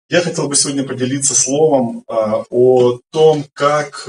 Я хотел бы сегодня поделиться словом о том, как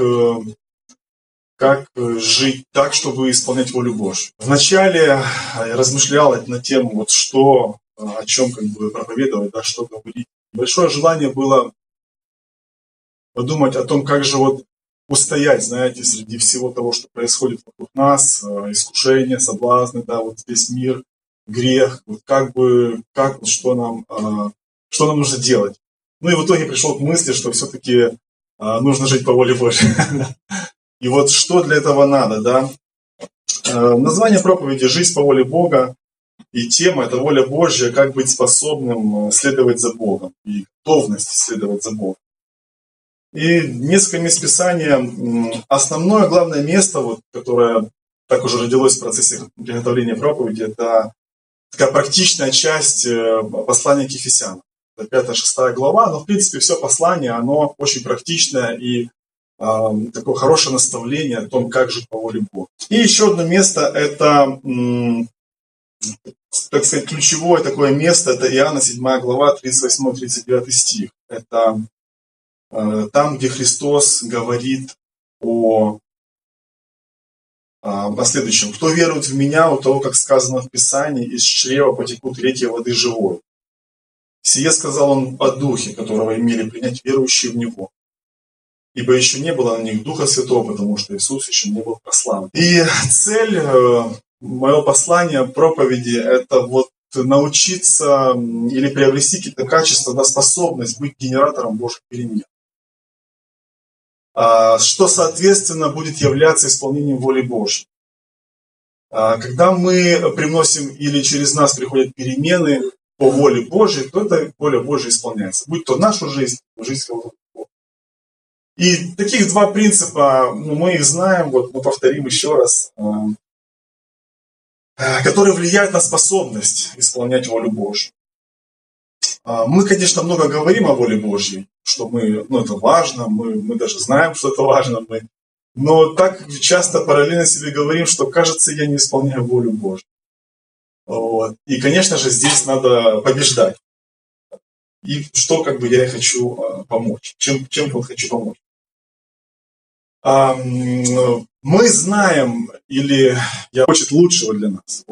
жить так, чтобы исполнять волю Божью. Вначале я размышлял на тему, о чем проповедовать, что говорить. Большое желание было подумать о том, как же устоять, среди всего того, что происходит вокруг нас, искушения, соблазны, весь мир, грех, что нам нужно делать. Ну и в итоге пришел к мысли, что все-таки нужно жить по воле Божьей. И что для этого надо, да? Название проповеди «Жизнь по воле Бога», и тема – это воля Божья, как быть способным следовать за Богом, и готовность следовать за Богом. И несколько мест Писания. Основное, главное место, которое так уже родилось в процессе приготовления проповеди, это такая практичная часть послания к Ефесянам. Это 5-6 глава, но в принципе все послание, оно очень практичное и такое хорошее наставление о том, как жить по воле Бога. И еще одно место, это, так сказать, ключевое такое место, это Иоанна 7 глава, 38-39 стих. Это там, где Христос говорит о следующем. «Кто верует в Меня, у того, как сказано в Писании, из чрева потекут реки воды живой. Сие сказал Он о Духе, которого имели принять верующие в Него. Ибо еще не было на них Духа Святого, потому что Иисус еще не был прославлен». И цель моего послания, проповеди, это научиться или приобрести какие-то качества, способность быть генератором Божьих перемен. Что, соответственно, будет являться исполнением воли Божьей. Когда мы приносим или через нас приходят перемены по воле Божьей, то эта воля Божья исполняется. Будь то нашу жизнь, жизнь кого-то другого. И таких два принципа, мы их знаем, мы повторим еще раз, которые влияют на способность исполнять волю Божью. Мы, конечно, много говорим о воле Божьей, что это важно, мы даже знаем, что это важно, но так часто параллельно себе говорим, что, кажется, я не исполняю волю Божью. И, конечно же, здесь надо побеждать. И что я и хочу помочь, чем хочу помочь. Мы знаем, или я хочет лучшего для нас.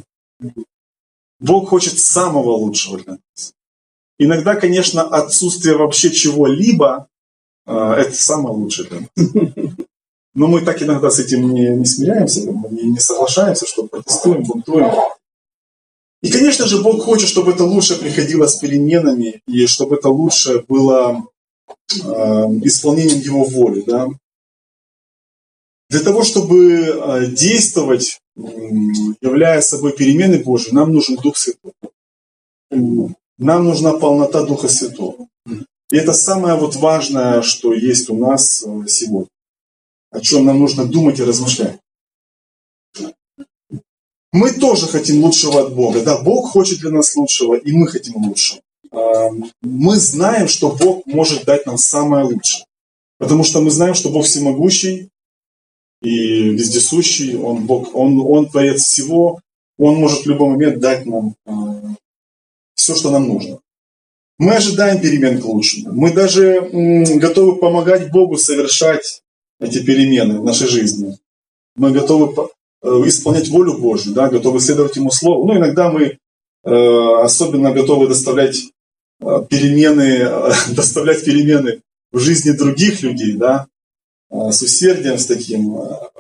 Бог хочет самого лучшего для нас. Иногда, конечно, отсутствие вообще чего-либо это самое лучшее для нас. Но мы так иногда с этим не смиряемся, мы не соглашаемся, что протестуем, бунтуем. И, конечно же, Бог хочет, чтобы это лучше приходило с переменами, и чтобы это лучше было исполнением Его воли. Да? Для того, чтобы действовать, являя собой перемены Божьи, нам нужен Дух Святой. Нам нужна полнота Духа Святого. И это самое важное, что есть у нас сегодня. О чем нам нужно думать и размышлять. Мы тоже хотим лучшего от Бога. Да, Бог хочет для нас лучшего, и мы хотим лучшего. Мы знаем, что Бог может дать нам самое лучшее. Потому что мы знаем, что Бог всемогущий и вездесущий. Он Бог, Он творец всего. Он может в любой момент дать нам все, что нам нужно. Мы ожидаем перемен к лучшему. Мы даже готовы помогать Богу совершать эти перемены в нашей жизни. Мы готовы исполнять волю Божью, да, готовы следовать Ему Слову. Иногда мы особенно готовы доставлять перемены в жизни других людей, да, с усердием, с таким.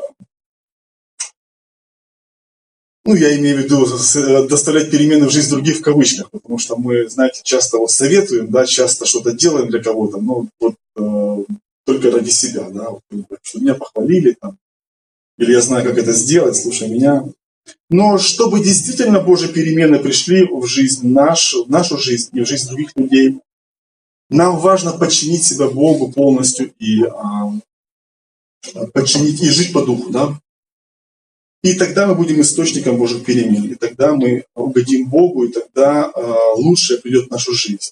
Я имею в виду доставлять перемены в жизнь других в кавычках, потому что мы, часто советуем, да, часто что-то делаем для кого-то, только ради себя, да, чтобы меня похвалили, там, или я знаю, как это сделать, слушай меня. Но чтобы действительно Божьи перемены пришли в жизнь в нашу жизнь и в жизнь других людей, нам важно подчинить себя Богу полностью и подчинить и жить по духу, да. И тогда мы будем источником Божьих перемен. И тогда мы угодим Богу, и тогда лучшее придет в нашу жизнь.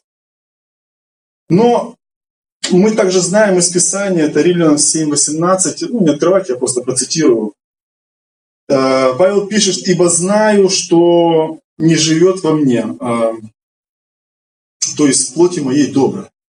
Но мы также знаем из Писания, это Римлянам 7:18, не открывайте, я просто процитирую. Павел пишет: «Ибо знаю, что не живет во мне, то есть в плоти моей добро».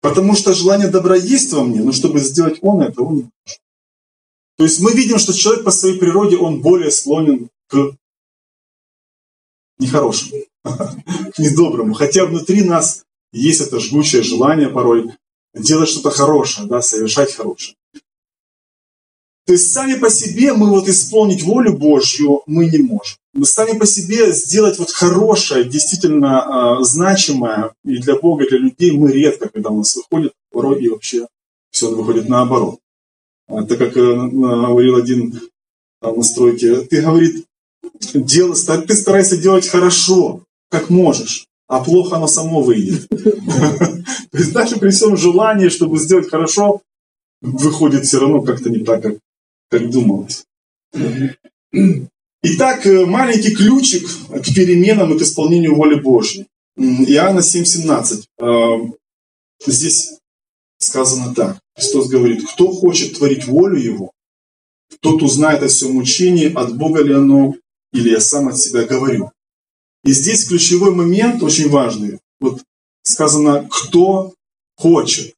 Потому что желание добра есть во мне, но чтобы сделать он это, он не может. То есть мы видим, что человек по своей природе, он более склонен к нехорошему, к недоброму. Хотя внутри нас есть это жгучее желание порой делать что-то хорошее, да, совершать хорошее. То есть сами по себе мы вот исполнить волю Божью мы не можем. Мы сами по себе сделать вот хорошее, действительно значимое и для Бога, и для людей мы редко, когда у нас выходит, порой и вообще все выходит наоборот. Так как говорил один на стройке, ты, говорит, ты старайся делать хорошо, как можешь, а плохо оно само выйдет. То есть даже при всем желании, чтобы сделать хорошо, выходит все равно как-то не так, как думалось. Итак, маленький ключик к переменам и к исполнению воли Божьей. Иоанна 7:17. Здесь сказано так. Христос говорит, кто хочет творить волю Его, тот узнает о всем учении, от Бога ли оно, или я сам от себя говорю. И здесь ключевой момент, очень важный. Вот сказано, кто хочет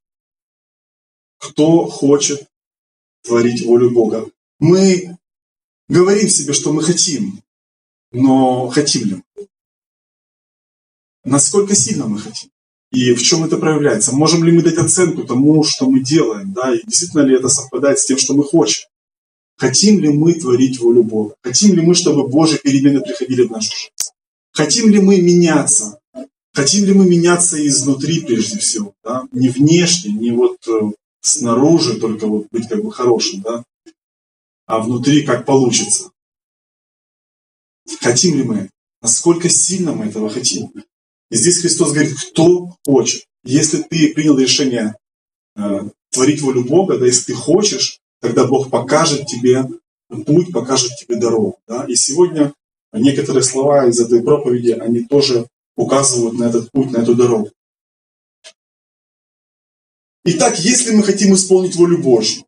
творить волю Бога. Мы говорим себе, что мы хотим, но хотим ли мы? Насколько сильно мы хотим? И в чем это проявляется? Можем ли мы дать оценку тому, что мы делаем? Да? И действительно ли это совпадает с тем, что мы хотим? Хотим ли мы творить волю Бога? Хотим ли мы, чтобы Божьи перемены приходили в нашу жизнь? Хотим ли мы меняться? Хотим ли мы меняться изнутри прежде всего? Да? Не внешне, не вот снаружи, только вот быть как бы хорошим, да? А внутри как получится. Хотим ли мы это? Насколько сильно мы этого хотим? И здесь Христос говорит, кто хочет. Если ты принял решение творить волю Бога, да, если ты хочешь, тогда Бог покажет тебе путь, покажет тебе дорогу. Да? И сегодня некоторые слова из этой проповеди, они тоже указывают на этот путь, на эту дорогу. Итак, если мы хотим исполнить волю Божью,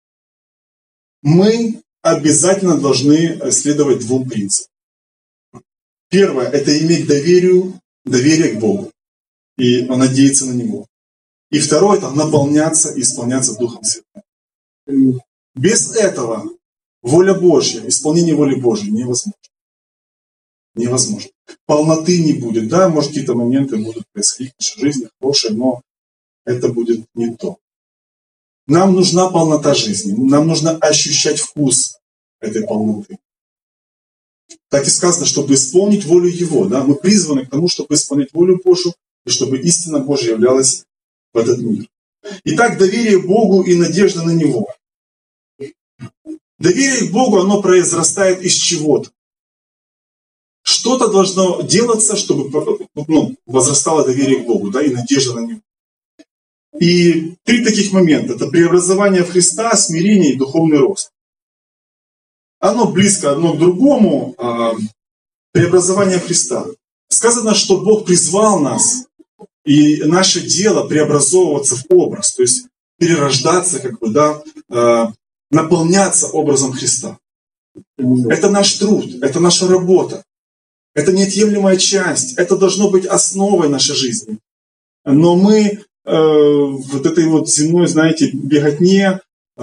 мы обязательно должны следовать двум принципам. Первое – это иметь доверие к Богу и надеяться на Него. И второе – это наполняться и исполняться Духом Святым. Без этого воля Божья, исполнение воли Божьей невозможно. Невозможно. Полноты не будет. Да, может, какие-то моменты будут происходить в нашей жизни, хорошие, но это будет не то. Нам нужна полнота жизни. Нам нужно ощущать вкус этой полноты. Так и сказано, чтобы исполнить волю Его. Да? Мы призваны к тому, чтобы исполнять волю Божью, и чтобы истина Божья являлась в этот мир. Итак, доверие Богу и надежда на Него. Доверие к Богу, оно произрастает из чего-то. Что-то должно делаться, чтобы возрастало доверие к Богу, да, и надежда на Него. И 3 таких момента. Это преобразование в Христа, смирение и духовный рост. Оно близко одно к другому. Преобразование Христа. Сказано, что Бог призвал нас, и наше дело преобразовываться в образ, то есть перерождаться, как бы, да, наполняться образом Христа. Это наш труд, это наша работа. Это неотъемлемая часть, это должно быть основой нашей жизни. Но мы вот этой вот земной, знаете, беготне,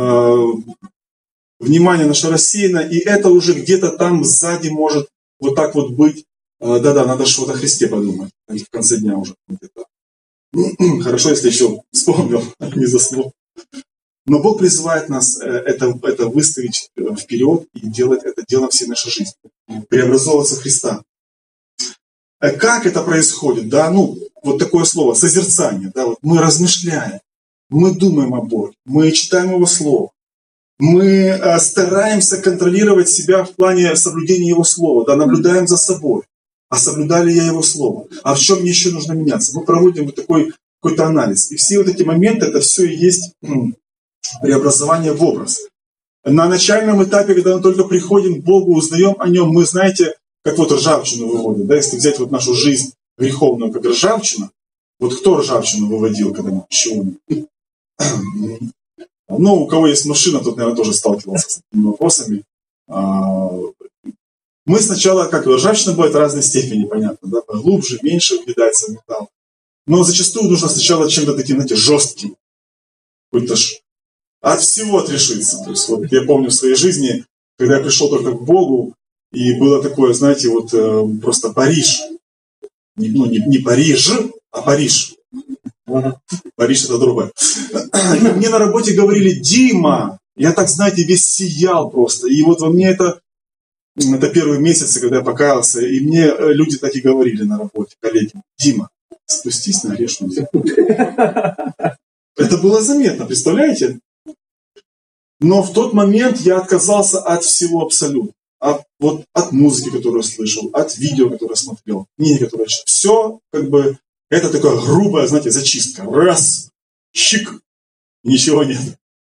внимание наше рассеяно, и это уже где-то там сзади может вот так вот быть. Да-да, надо же вот о Христе подумать, в конце дня уже. Хорошо, если еще вспомнил, не заснул. Но Бог призывает нас это выставить вперед и делать это делом всей нашей жизни. Преобразовываться в Христа. Как это происходит? Да, вот такое слово, созерцание. Да, вот мы размышляем, мы думаем о Боге, мы читаем Его Слово. Мы стараемся контролировать себя в плане соблюдения Его Слова, да, наблюдаем за собой. А соблюдаю ли я Его Слово? А в чем мне еще нужно меняться? Мы проводим вот такой какой-то анализ. И все вот эти моменты, это все и есть преобразование в образ. На начальном этапе, когда мы только приходим к Богу, узнаем о Нем, мы, знаете, как вот ржавчину выводят. Да? Если взять вот нашу жизнь греховную, как ржавчина, вот кто ржавчину выводил когда-нибудь? Чего? У кого есть машина, тот, наверное, тоже сталкивался с такими вопросами. Мы сначала, как ржавчина бывает разной степени, понятно, да, глубже, меньше въедается в металл. Но зачастую нужно сначала чем-то таким, знаете, жестким. Какой-то от всего отрешиться. То есть вот я помню в своей жизни, когда я пришел только к Богу, и было такое, знаете, вот просто Париж. Не Париж, а Париж. Париж это другое. Мне на работе говорили: Дима, я так, знаете, весь сиял просто. И вот во мне это первые месяцы, когда я покаялся, и мне люди так и говорили на работе, коллеги: Дима, спустись на грешную землю. Это было заметно, представляете? Но в тот момент я отказался от всего абсолютно. От музыки, которую я слышал, от видео, которое я смотрел, книги, которые я читал. Все это такая грубая, знаете, зачистка. Раз, щик, ничего нет.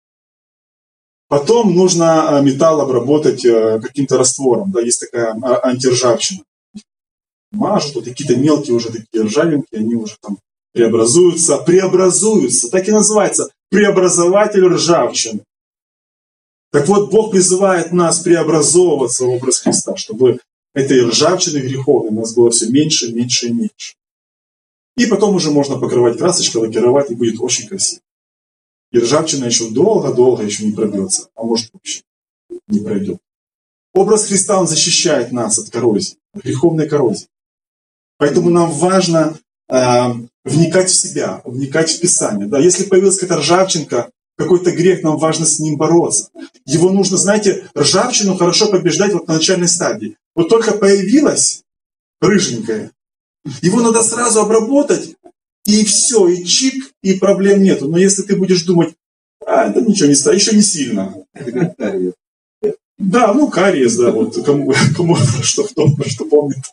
Потом нужно металл обработать каким-то раствором. Да, есть такая антиржавчина. Мажут, вот какие-то мелкие уже такие ржавинки, они уже там преобразуются, так и называется, преобразователь ржавчины. Так вот, Бог призывает нас преобразовываться в образ Христа, чтобы этой ржавчины греховной у нас было все меньше, меньше и меньше. И потом уже можно покрывать красочкой, лакировать, и будет очень красиво. И ржавчина еще долго-долго еще не пробьется, а может вообще не пройдет. Образ Христа, он защищает нас от коррозии, от греховной коррозии. Поэтому нам важно вникать в себя, вникать в Писание. Да? Если появилась какая-то ржавчинка, какой-то грех, нам важно с ним бороться. Его нужно, знаете, ржавчину хорошо побеждать вот на начальной стадии. Вот только появилась рыженькая, его надо сразу обработать, и все, и чик, и проблем нету. Но если ты будешь думать: это ничего не стоит, еще не сильно. Да, кариес, да, вот кому кто помнит.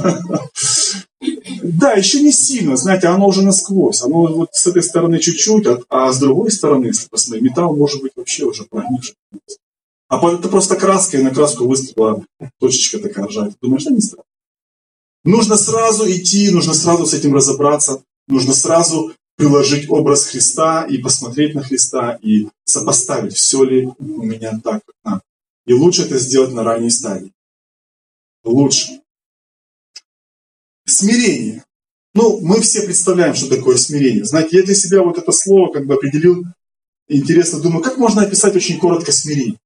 Да, еще не сильно, знаете, оно уже насквозь. Оно вот с этой стороны чуть-чуть, а с другой стороны, если посмотреть, металл может быть вообще уже прогнивший. А это просто краска, и на краску выстрела точечка такая ржавая. Думаешь, не страшно. Нужно сразу идти, нужно сразу с этим разобраться, нужно сразу приложить образ Христа и посмотреть на Христа, и сопоставить, все ли у меня так, как надо. И лучше это сделать на ранней стадии. Лучше. Смирение. Мы все представляем, что такое смирение. Знаете, я для себя вот это слово определил. Интересно, думаю, как можно описать очень коротко смирение?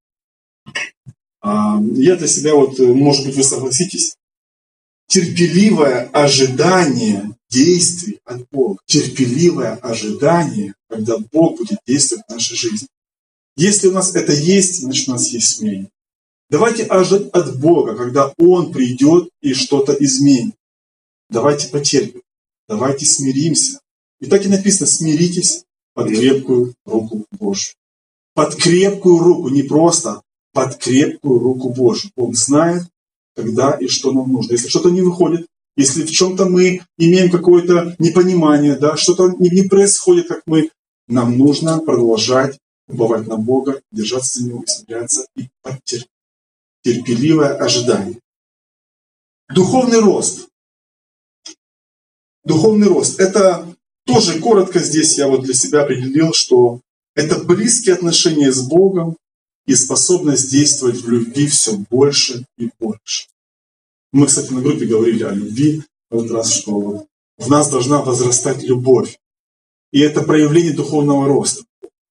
Я для себя, может быть, вы согласитесь, терпеливое ожидание действий от Бога. Терпеливое ожидание, когда Бог будет действовать в нашей жизни. Если у нас это есть, значит у нас есть смирение. Давайте ожидать от Бога, когда Он придет и что-то изменит. Давайте потерпим, давайте смиримся. И так и написано: смиритесь под крепкую руку Божью. Под крепкую руку, не просто, под крепкую руку Божью. Бог знает, когда и что нам нужно. Если что-то не выходит, если в чем-то мы имеем какое-то непонимание, да, что-то не происходит, как мы, нам нужно продолжать уповать на Бога, держаться за Него, смиряться и подтерпеть. Терпеливое ожидание. Духовный рост. Духовный рост. Это тоже коротко здесь я для себя определил, что это близкие отношения с Богом и способность действовать в любви все больше и больше. Мы, кстати, на группе говорили о любви в этот раз, что в нас должна возрастать любовь. И это проявление духовного роста.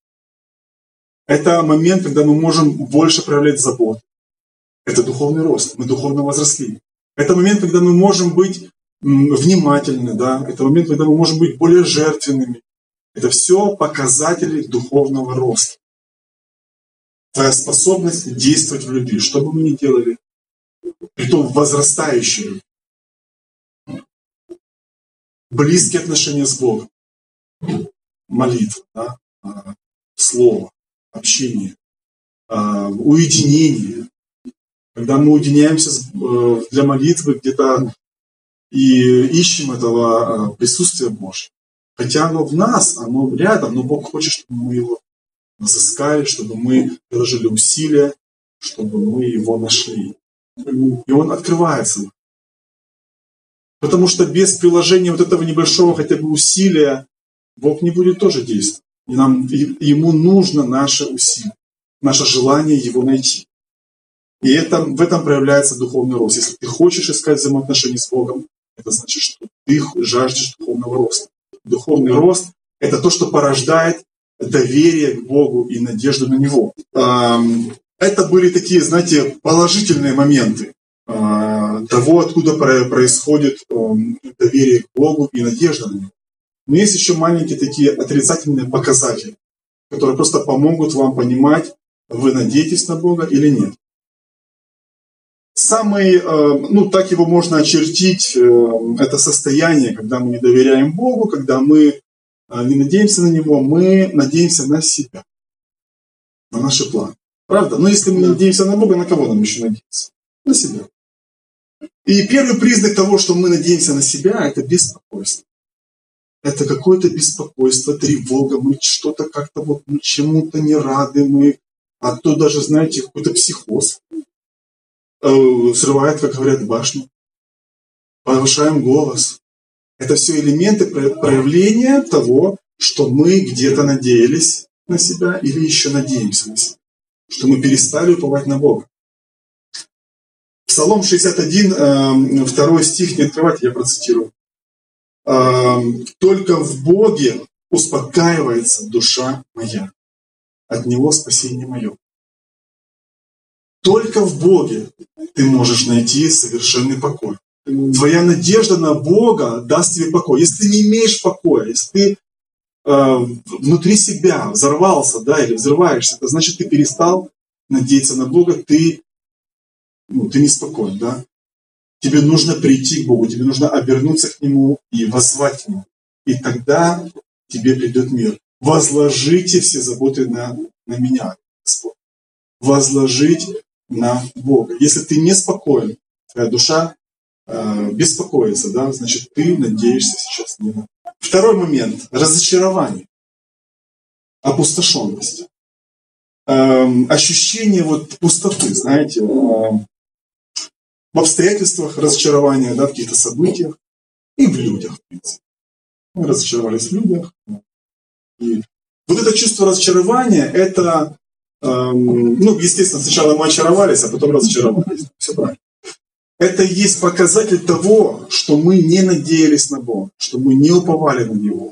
Это момент, когда мы можем больше проявлять заботу. Это духовный рост. Мы духовно возросли. Это момент, когда мы можем быть внимательны. Да? Это момент, когда мы можем быть более жертвенными. Это все показатели духовного роста. Твоя способность действовать в любви. Что бы мы ни делали, притом возрастающие. Близкие отношения с Богом. Молитва, да? Слово, общение, уединение. Когда мы уединяемся для молитвы где-то и ищем этого присутствия Божьего. Хотя оно в нас, оно рядом, но Бог хочет, чтобы мы его разыскали, чтобы мы приложили усилия, чтобы мы его нашли. И он открывается. Потому что без приложения этого небольшого хотя бы усилия Бог не будет тоже действовать. Ему нужно наше усилие, наше желание его найти. И в этом проявляется духовный рост. Если ты хочешь искать взаимоотношения с Богом, это значит, что ты жаждешь духовного роста. духовный рост – это то, что порождает доверие к Богу и надежду на Него. Это были такие, знаете, положительные моменты того, откуда происходит доверие к Богу и надежда на Него. Но есть еще маленькие такие отрицательные показатели, которые просто помогут вам понимать, вы надеетесь на Бога или нет. Самый, так его можно очертить, это состояние, когда мы не доверяем Богу, когда мы не надеемся на Него, мы надеемся на себя, на наши планы. Правда? Но если мы не надеемся на Бога, на кого нам еще надеяться? На себя. И первый признак того, что мы надеемся на себя, это беспокойство. Это какое-то беспокойство, тревога, мы что-то как-то мы чему-то не рады, а то даже, знаете, какой-то психоз. Срывает, как говорят, башню. Повышаем голос. Это все элементы проявления того, что мы где-то надеялись на себя или еще надеемся на себя. Что мы перестали уповать на Бога. Псалом 61, 2 стих, не открывайте, я процитирую. «Только в Боге успокаивается душа моя, от Него спасение мое». Только в Боге ты можешь найти совершенный покой. Твоя надежда на Бога даст тебе покой. Если ты не имеешь покоя, если ты внутри себя взорвался, или взрываешься, это значит, ты перестал надеяться на Бога, ты неспокоен, да? Тебе нужно прийти к Богу, тебе нужно обернуться к Нему и воззвать к Нему. И тогда тебе придет мир. Возложите все заботы на меня, Господь. Возложить на Бога. Если ты неспокоен, твоя душа беспокоится, да, значит, ты надеешься сейчас не на Бога. Второй момент. Разочарование. Опустошенность. Ощущение пустоты, знаете, в обстоятельствах разочарования, в каких-то событиях и в людях, в принципе. Мы разочаровались в людях. И это чувство разочарования, это, естественно, сначала мы очаровались, а потом разочаровались. Все правильно. Это и есть показатель того, что мы не надеялись на Бога, что мы не уповали на Него.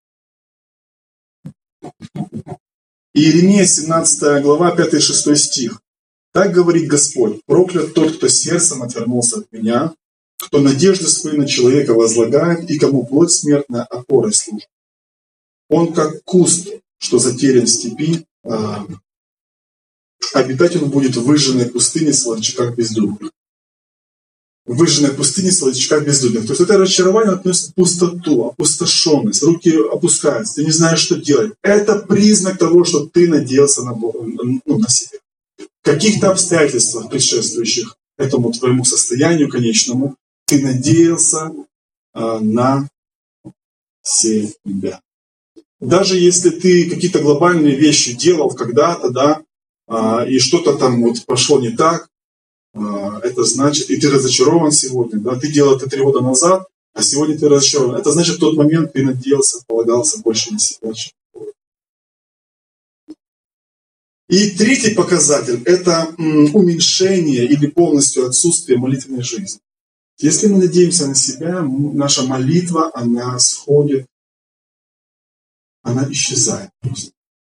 Иеремия, 17 глава, 5-6 стих. «Так говорит Господь, проклят тот, кто сердцем отвернулся от меня, кто надежду свою на человека возлагает и кому плоть смертная опорой служит. Он как куст, что затерян в степи, обитать он будет в выжженной пустыне с ловчаках бездумных». Выжженной пустыне с ловчаках бездумных. То есть это разочарование относится к пустоту, опустошенность, руки опускаются, ты не знаешь, что делать. Это признак того, что ты надеялся на Бога, на себя. В каких-то обстоятельствах, предшествующих этому твоему состоянию конечному, ты надеялся на себя. Даже если ты какие-то глобальные вещи делал когда-то, и что-то там пошло не так, это значит, и ты разочарован сегодня, ты делал это 3 года назад, а сегодня ты разочарован. Это значит, в тот момент ты надеялся, полагался больше на себя, чем И третий показатель – это уменьшение или полностью отсутствие молитвенной жизни. Если мы надеемся на себя, наша молитва, она сходит, она исчезает просто.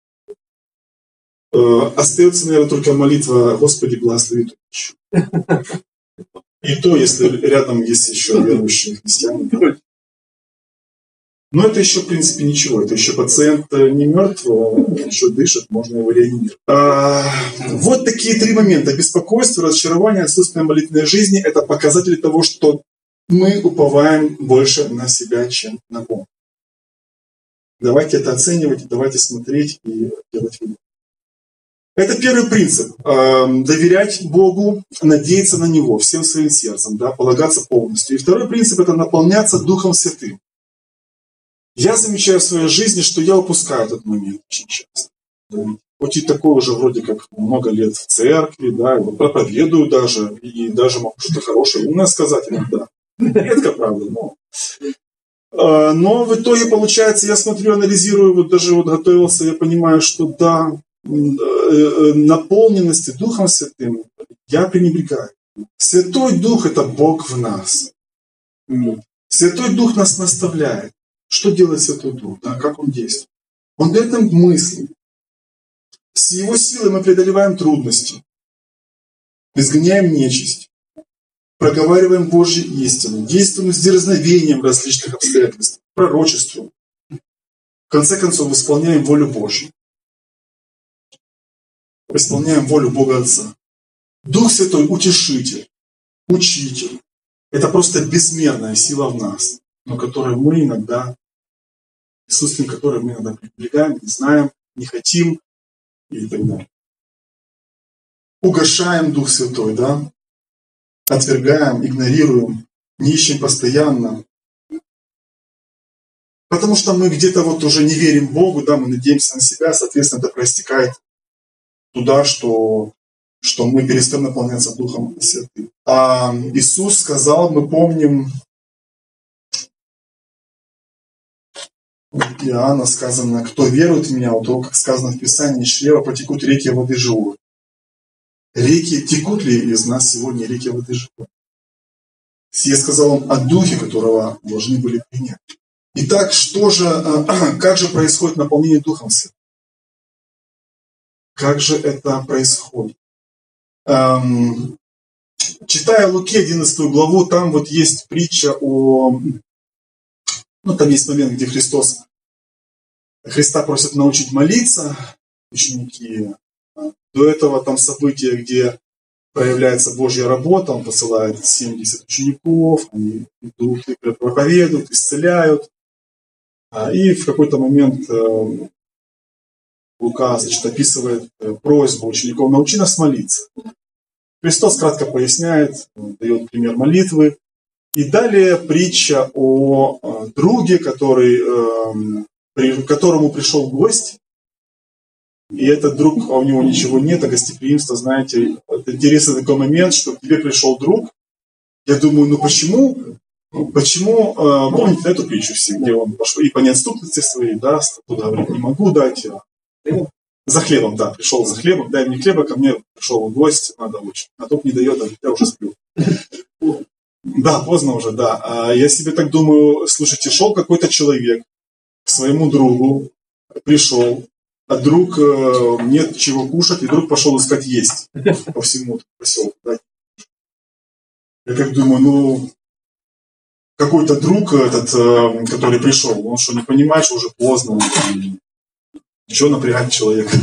Остается, наверное, только молитва «Господи, благослови эту пищу». И то, если рядом есть еще верующие христиане. Но это еще, в принципе, ничего. Это еще пациент не мертв, еще дышит, можно его реанимировать. Вот такие 3 момента. Беспокойство, разочарование, отсутствие молитвенной жизни – это показатели того, что мы уповаем больше на себя, чем на Бога. Давайте это оценивать, давайте смотреть и делать вывод. Это первый принцип. Доверять Богу, надеяться на Него всем своим сердцем, полагаться полностью. И второй принцип – это наполняться Духом Святым. Я замечаю в своей жизни, что я упускаю этот момент очень часто. Хоть и такой уже вроде как много лет в церкви, проповедую даже, и даже могу что-то хорошее, умное сказать иногда. Редко, правда, но в итоге, получается, я смотрю, анализирую, даже готовился, я понимаю, что наполненности Духом Святым я пренебрегаю. Святой Дух – это Бог в нас. Святой Дух нас наставляет, Что делает Святой Дух? Да, как Он действует? Он дает нам мысли. С Его силой мы преодолеваем трудности, изгоняем нечисть, проговариваем Божьи истины, действуем с дерзновением в различных обстоятельствах, пророчествуем. В конце концов, исполняем волю Божью. Исполняем волю Бога Отца. Дух Святой – утешитель, учитель. Это просто безмерная сила в нас, но которой мы иногда, присутствием которой мы иногда пренебрегаем, не знаем, не хотим и так далее. Угошаем Дух Святой, да? Отвергаем, игнорируем, не ищем постоянно. Потому что мы где-то вот уже не верим Богу, да, мы надеемся на себя, соответственно, это проистекает туда, что мы перестаем наполняться Духом Святым. А Иисус сказал, мы помним, у Иоанна сказано, кто верует в Меня, у того, как сказано в Писании, из чрева потекут реки воды живой. Реки, текут ли из нас сегодня реки воды живой? Я сказал вам о Духе, которого должны были принять. Итак, как же происходит наполнение Духом Святым? Как же это происходит? Читая Луки 11 главу, там вот есть притча там есть момент, где Христа просят научить молиться, ученики. До этого там событие, где проявляется Божья работа, Он посылает 70 учеников, они идут и проповедуют, исцеляют. И в какой-то момент Лука, описывает просьбу учеников: научи нас молиться. Христос кратко поясняет, дает пример молитвы. И далее притча о друге, к которому пришел гость. И этот друг, а у него ничего нет, а гостеприимство, знаете, это интересный такой момент, что к тебе пришел друг. Я думаю, почему, помните эту притчу все, где он пошел и по неотступности своей даст, туда говорит, не могу дать. За хлебом, да, пришел за хлебом, дай мне хлеба, ко мне пришел гость, надо очень. А тот не дает, я уже сплю. Да, поздно уже, да. А я себе так думаю, слушайте, шел какой-то человек к своему другу, пришел, а друг нет чего кушать, и друг пошел искать есть по всему поселку. Да? Я как думаю, какой-то друг этот, который пришел, он что, не понимает, что уже поздно? Чего напрягать человека?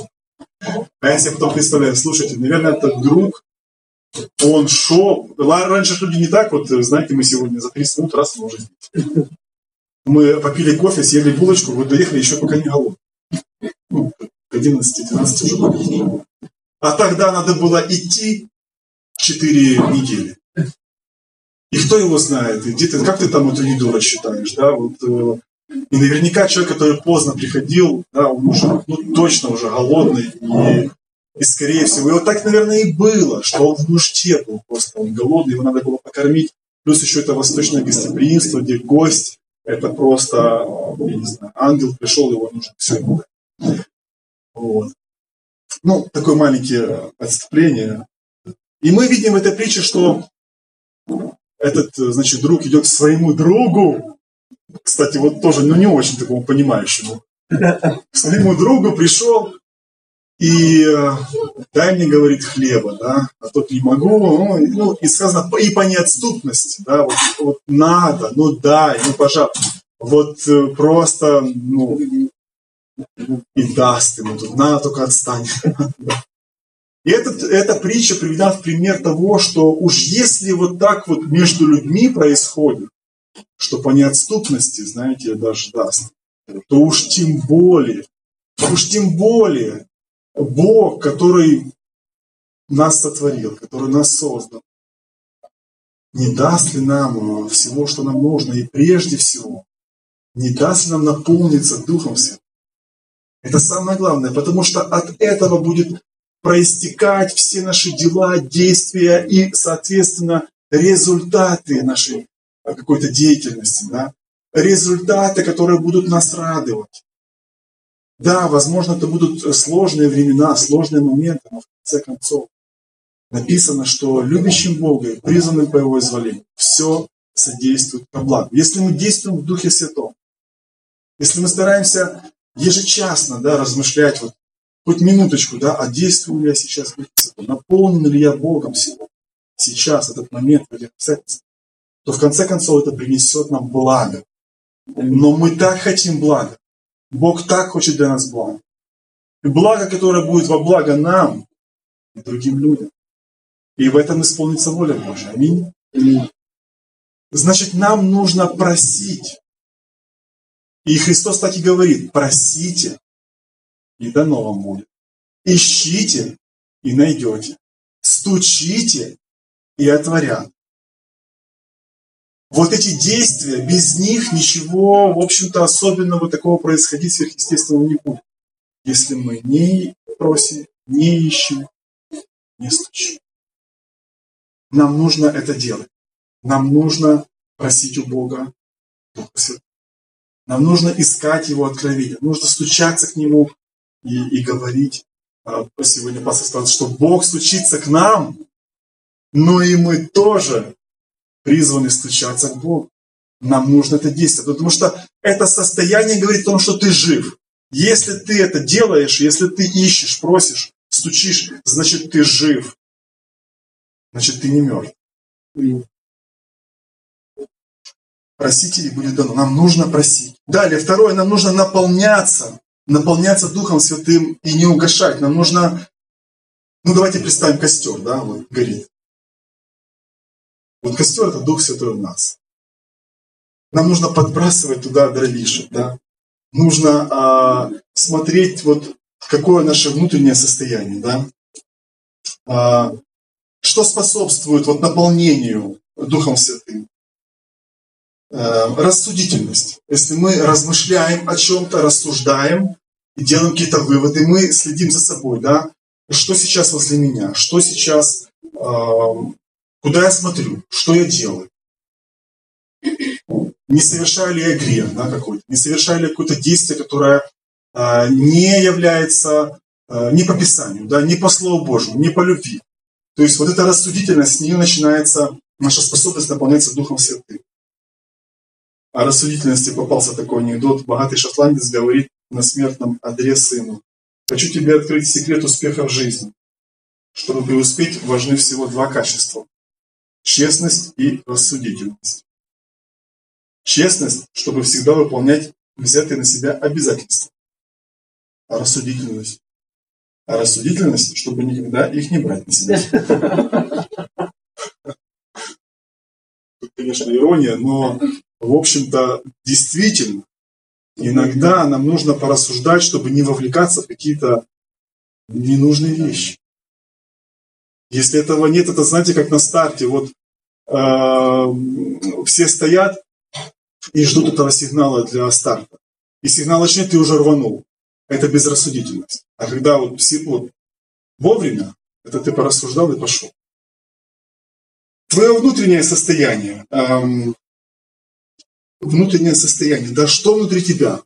А я себе потом представляю, слушайте, наверное, этот друг, он шел. Раньше люди не так, вот, знаете, мы сегодня за 30 минут раз мы уже здесь. Мы попили кофе, съели булочку, вот доехали еще пока не голодны. К 11-12 уже были. А тогда надо было идти 4 недели. И кто его знает? И как ты там эту еду рассчитаешь? Да? Вот, и наверняка человек, который поздно приходил, да, он уже точно уже голодный. И скорее всего, и вот так, наверное, и было, что он в нужде был, просто он голодный, его надо было покормить. Плюс еще это восточное гостеприимство, где гость, это просто, я не знаю, ангел пришел, его нужно все ему дать. Вот. Такое маленькое отступление. И мы видим в этой притче, что этот, значит, друг идет к своему другу. Кстати, вот тоже, не очень такому понимающему. К своему другу пришел и дай мне, говорит, хлеба, да, а тот не могу. И сказано, и по неотступности, да, вот надо, дай, пожалуйста. Вот просто, и даст ему, тут надо, только отстань. И эта притча приведена в пример того, что уж если вот так вот между людьми происходит, что по неотступности, знаете, даже даст, то уж тем более Бог, который нас сотворил, который нас создал, не даст ли нам всего, что нам нужно, и прежде всего, не даст ли нам наполниться Духом Святым. Это самое главное, потому что от этого будет проистекать все наши дела, действия и, соответственно, результаты нашей какой-то деятельности, да? Результаты, которые будут нас радовать. Да, возможно, это будут сложные времена, сложные моменты, но в конце концов написано, что любящим Бога и призванным по Его изволению все содействует ко благу. Если мы действуем в Духе Святом, Если мы стараемся ежечасно, да, размышлять, вот, хоть минуточку, да, а действую ли я сейчас, наполнен ли я Богом сегодня, сейчас, этот момент, в этих обстоятельствах, то в конце концов это принесет нам благо. Но мы так хотим блага. Бог так хочет для нас блага. И благо, которое будет во благо нам и другим людям. И в этом исполнится воля Божья. Аминь. Значит, нам нужно просить. И Христос так и говорит: просите, и дано вам будет. Ищите, и найдете. Стучите, и отворят. Вот эти действия, без них ничего, в общем-то, особенного такого происходить сверхъестественного не будет. Если мы не просим, не ищем, не стучим. Нам нужно это делать. Нам нужно просить у Бога Духа Святого. Нам нужно искать Его откровения. Нужно стучаться к Нему и говорить. Сегодня пастор сказал, что Бог стучится к нам, но и мы тоже призваны стучаться к Богу. Нам нужно это действовать, потому что это состояние говорит о том, что ты жив. Если ты это делаешь, если ты ищешь, просишь, стучишь, значит ты жив. Значит ты не мертв. Просите, и будет дано. Нам нужно просить. Далее, второе, нам нужно наполняться Духом Святым и не угашать. Нам нужно, давайте представим костер, да, вот горит. Вот костер — это Дух Святой в нас. Нам нужно подбрасывать туда дровишек, да. Нужно смотреть, вот какое наше внутреннее состояние, да. Что способствует вот наполнению Духом Святым? Рассудительность. Если мы размышляем о чем-то, рассуждаем и делаем какие-то выводы, мы следим за собой, да, что сейчас возле меня, что сейчас, куда я смотрю, что я делаю. Не совершаю ли я грех, да, какой-то, не совершаю ли я какое-то действие, которое не является не по Писанию, да, не по Слову Божьему, не по любви. То есть вот эта рассудительность, с нее начинается наша способность наполняться Духом Святым. О рассудительности попался такой анекдот. Богатый шотландец говорит на смертном одре сыну: «Хочу тебе открыть секрет успеха в жизни. Чтобы преуспеть, важны всего два качества: честность и рассудительность. Честность, чтобы всегда выполнять взятые на себя обязательства. А рассудительность, чтобы никогда их не брать на себя». Тут, конечно, ирония, но в общем-то, действительно, иногда нам нужно порассуждать, чтобы не вовлекаться в какие-то ненужные вещи. Если этого нет, это, знаете, как на старте. Вот все стоят и ждут этого сигнала для старта. И сигнал начнет, ты уже рванул. Это безрассудительность. А когда вот вовремя, это ты порассуждал и пошел. Твое внутреннее состояние. Да, что внутри тебя?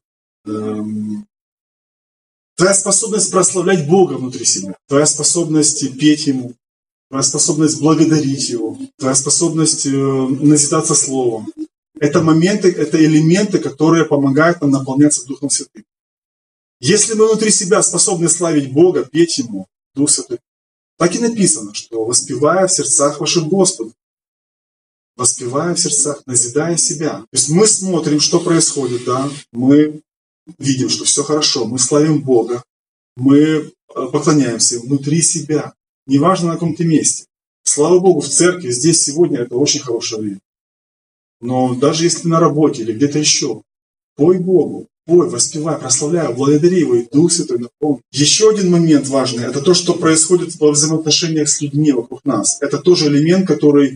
Твоя способность прославлять Бога внутри себя, твоя способность петь Ему, твоя способность благодарить Его, твоя способность назидаться Словом. Это моменты, это элементы, которые помогают нам наполняться Духом Святым. Если мы внутри себя способны славить Бога, петь Ему, Дух Святой, так и написано, что воспевая в сердцах ваших Господа, воспевая в сердцах, назидая себя. То есть мы смотрим, что происходит, да, мы видим, что все хорошо, мы славим Бога, мы поклоняемся внутри себя, неважно на каком-то месте. Слава Богу, в церкви, здесь сегодня это очень хорошее время. Но даже если ты на работе или где-то еще, пой Богу, пой, воспевай, прославляй, благодари Его, и Дух Святой наполнит. Еще один момент важный, это то, что происходит во взаимоотношениях с людьми вокруг нас. Это тоже элемент,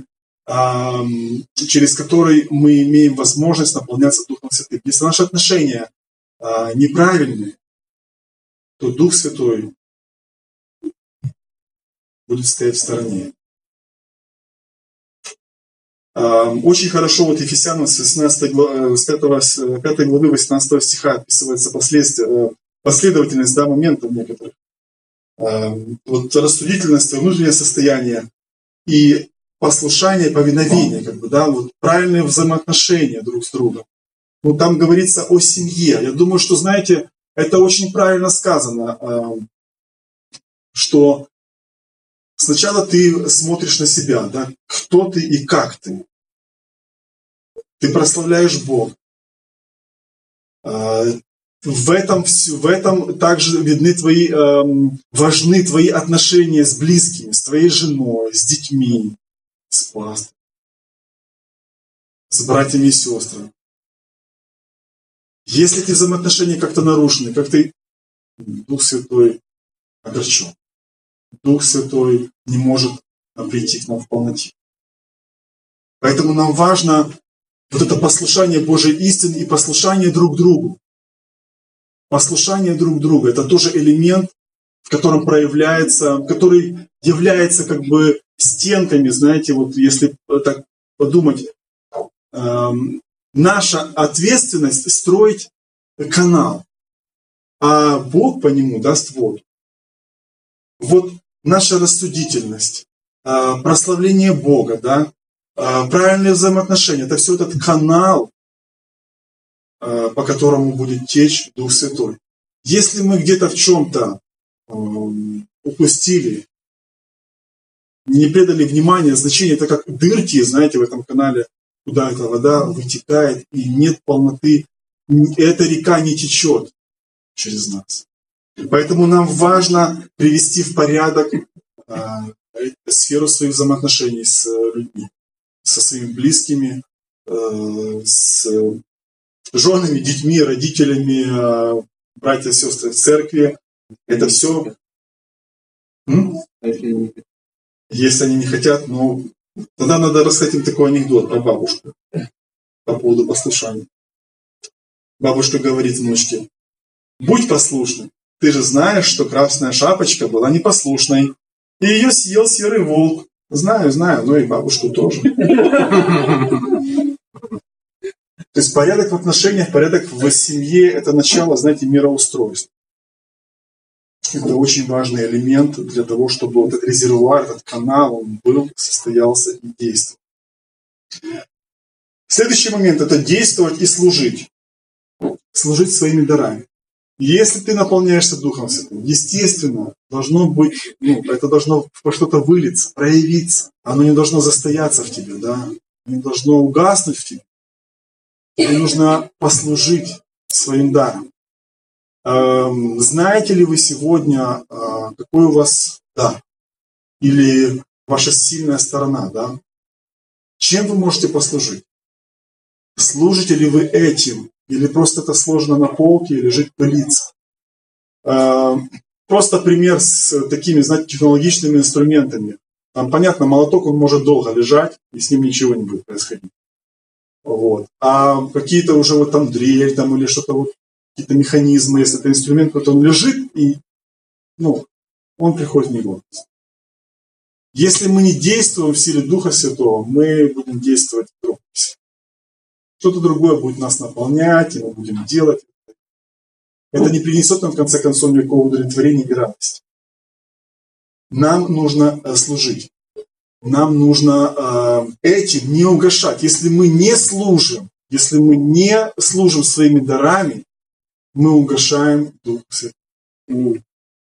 через который мы имеем возможность наполняться Духом Святым. Если наши отношения неправильные, то Дух Святой будет стоять в стороне. Очень хорошо вот Ефесянам с 5 главы 18 стиха описывается последовательность моментов некоторых. Вот рассудительность, внутреннее состояние и послушание, повиновение, вот правильные взаимоотношения друг с другом. Ну, там говорится о семье. Я думаю, что, знаете, это очень правильно сказано, что сначала ты смотришь на себя, да, кто ты и как ты. Ты прославляешь Бога. В этом также важны твои отношения с близкими, с твоей женой, с детьми, с пастором, с братьями и сестрами. Если эти взаимоотношения как-то нарушены, как ты, Дух Святой огорчен. Дух Святой не может прийти к нам в полноте. Поэтому нам важно вот это послушание Божьей истины и послушание друг другу. Послушание друг другу – это тоже элемент, в котором проявляется, который является как бы стенками, знаете, вот если так подумать, наша ответственность строить канал, а Бог по нему даст воду. Вот наша рассудительность, прославление Бога, да, правильные взаимоотношения – это все этот канал, по которому будет течь Дух Святой. Если мы где-то в чем-то упустили, не придали внимания, значение, это как дырки, знаете, в этом канале, куда эта вода вытекает, и нет полноты, эта река не течет через нас. Поэтому нам важно привести в порядок сферу своих взаимоотношений с людьми, со своими близкими, с женами, детьми, родителями, братья и сестры в церкви. Это все. Если они не хотят, но тогда надо рассказать им такой анекдот про бабушку по поводу послушания. Бабушка говорит внучке: будь послушным. Ты же знаешь, что Красная Шапочка была непослушной. И ее съел серый волк. Знаю, но и бабушку тоже. То есть порядок в отношениях, порядок в семье – это начало, знаете, мироустройства. Это очень важный элемент для того, чтобы вот этот резервуар, этот канал, он был, состоялся и действовал. Следующий момент – это действовать и служить. Служить своими дарами. Если ты наполняешься Духом Святым, естественно, должно быть, это должно во что-то вылиться, проявиться. Оно не должно застояться в тебе, да? Не должно угаснуть в тебе. Тебе нужно послужить своим даром. Знаете ли вы сегодня, какой у вас дар? Или ваша сильная сторона, да? Чем вы можете послужить? Служите ли вы этим? Или просто это сложно на полке и лежит пылиться? Просто пример с такими, знаете, технологичными инструментами. Там, понятно, молоток, он может долго лежать, и с ним ничего не будет происходить. Вот. А какие-то уже вот там дрель там, или что-то вот, какие-то механизмы, если это инструмент, то он лежит, и он приходит в негодность. Если мы не действуем в силе Духа Святого, мы будем действовать в другом силе. Что-то другое будет нас наполнять, и мы будем делать. Это не принесет нам, в конце концов, никакого удовлетворения и радости. Нам нужно служить. Нам нужно этим не угашать. Если мы не служим своими дарами, мы угашаем Дух Святой.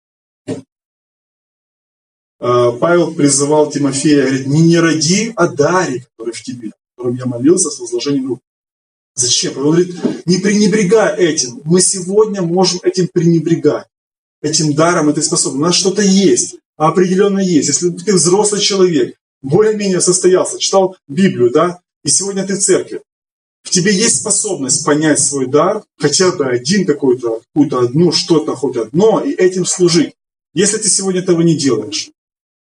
Павел призывал Тимофея, говорит: не роди о даре, который в тебе, о котором я молился с возложением рук. Зачем? Он говорит: не пренебрегай этим. Мы сегодня можем этим пренебрегать. Этим даром, этой способностью. У нас что-то есть, определенно есть. Если ты взрослый человек, более-менее состоялся, читал Библию, да, и сегодня ты в церкви, в тебе есть способность понять свой дар, хотя бы один какую-то одну, что-то хоть одно, и этим служить. Если ты сегодня этого не делаешь,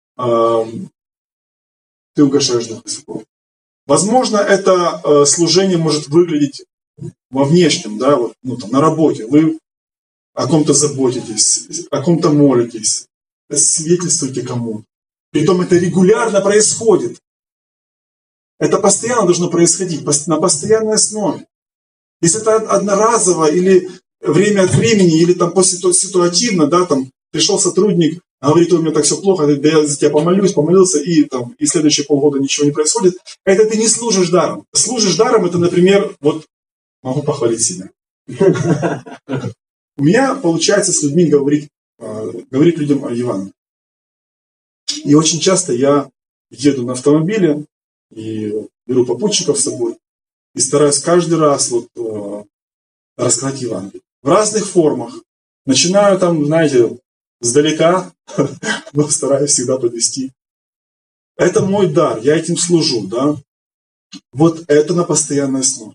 ты угошаешь Духа Святого. Возможно, это служение может выглядеть во внешнем, да, вот, там, на работе. Вы о ком-то заботитесь, о ком-то молитесь, свидетельствуете кому-то. Притом это регулярно происходит. Это постоянно должно происходить, на постоянной основе. Если это одноразово, или время от времени, или там ситуативно, да, там пришел сотрудник, говорит: у меня так все плохо, да я за тебя помолился, и следующие полгода ничего не происходит. Это ты не служишь даром. Служишь даром, это, например, вот Могу похвалить себя. У меня получается с людьми говорить людям о Евангелии. И очень часто я еду на автомобиле и беру попутчиков с собой и стараюсь каждый раз рассказать Евангелие. В разных формах. Начинаю там, знаете, сдалека, но стараюсь всегда подвести. Это мой дар, я этим служу, да. Вот это на постоянной основе.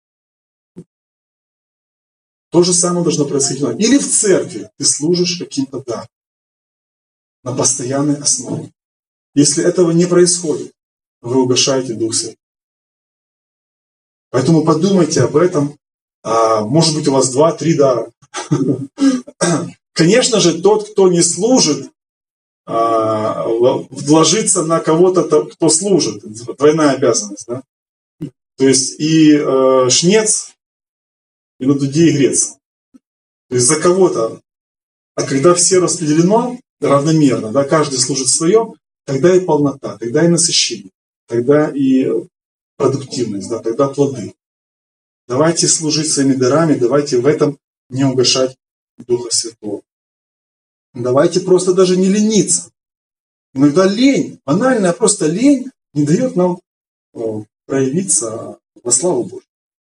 То же самое должно происходить. Или в церкви ты служишь каким-то даром. На постоянной основе. Если этого не происходит, вы угошаете Дух Святой. Поэтому подумайте об этом. Может быть, у вас 2-3 дара. Конечно же, тот, кто не служит, вложиться на кого-то, кто служит. Двойная обязанность. Да? То есть и шнец, и на дуде и греться. То есть за кого-то. А когда все распределено равномерно, да, каждый служит свое, тогда и полнота, тогда и насыщение, тогда и продуктивность, да, тогда плоды. Давайте служить своими дарами, давайте в этом не угошать Духа Святого. Давайте просто даже не лениться. Иногда лень, банальная просто лень, не дает нам проявиться во славу Божию.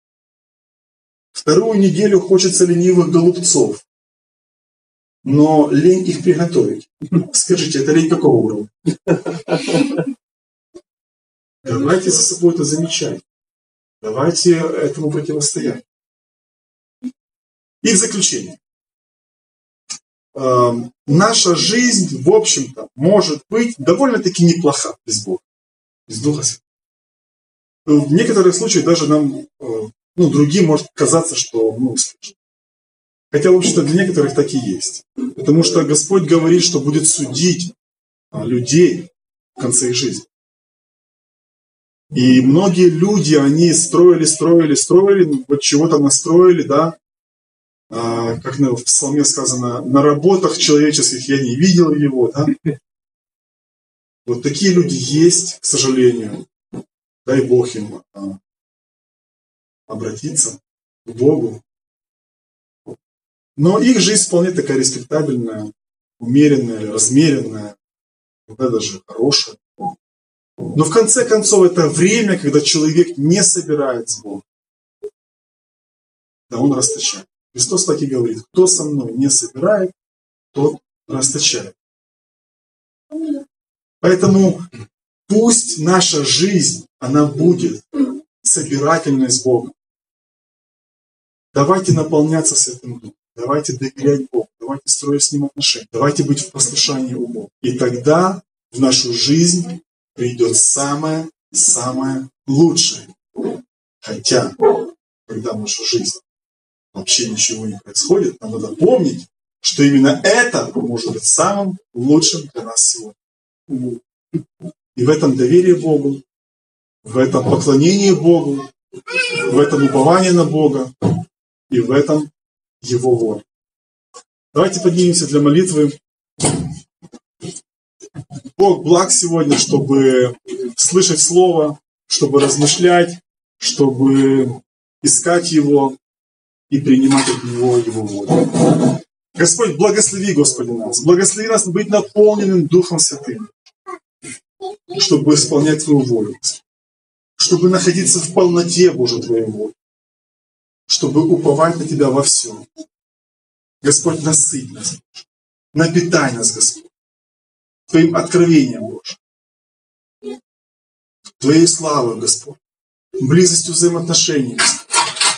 Вторую неделю хочется ленивых голубцов, но лень их приготовить. Скажите, это лень какого уровня? Давайте за собой это замечать. Давайте этому противостоять. И в заключение. Наша жизнь, в общем-то, может быть довольно-таки неплоха без Бога, без Духа Святого. В некоторых случаях даже нам, другим может казаться, что успешно. Хотя, в общем-то, для некоторых так и есть. Потому что Господь говорит, что будет судить людей в конце их жизни. И многие люди, они строили, вот чего-то настроили, да, как в псалме сказано, на работах человеческих я не видел его, да. Вот такие люди есть, к сожалению. Дай Бог им обратиться к Богу. Но их жизнь вполне такая респектабельная, умеренная, размеренная, иногда даже хорошая. Но в конце концов это время, когда человек не собирает с Богом. Да, он расточает. Христос так и говорит, кто со мной не собирает, тот расточает. Поэтому пусть наша жизнь, она будет собирательной с Богом. Давайте наполняться Святым Духом. Давайте доверять Богу. Давайте строить с Ним отношения. Давайте быть в послушании у Бога. И тогда в нашу жизнь придет самое лучшее. Хотя, когда в нашу жизнь вообще ничего не происходит, нам надо помнить, что именно это может быть самым лучшим для нас сегодня. И в этом доверие Богу, в этом поклонении Богу, в этом уповании на Бога и в этом Его воле. Давайте поднимемся для молитвы. Бог благ сегодня, чтобы слышать Слово, чтобы размышлять, чтобы искать Его и принимать от Него Его волю. Господь, благослови, Господи, нас. Благослови нас быть наполненным Духом Святым, чтобы исполнять Твою волю, чтобы находиться в полноте, Боже, Твоей воли, чтобы уповать на Тебя во всем. Господь, насыпь нас, напитай нас, Господь, Твоим откровением, Боже, Твоей славой, Господь, близостью взаимоотношений, Господь,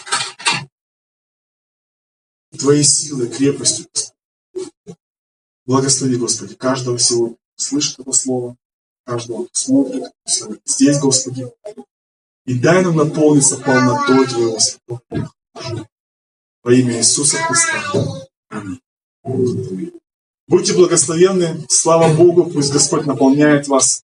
Твоей силой, крепостью, Господь. Благослови, Господи, каждого сегодня слышит это слово, каждого, кто смотрит, сегодня здесь, Господи, и дай нам наполниться полнотой Твоего Святого Духа. Во имя Иисуса Христа. Аминь. Будьте благословенны. Слава Богу. Пусть Господь наполняет вас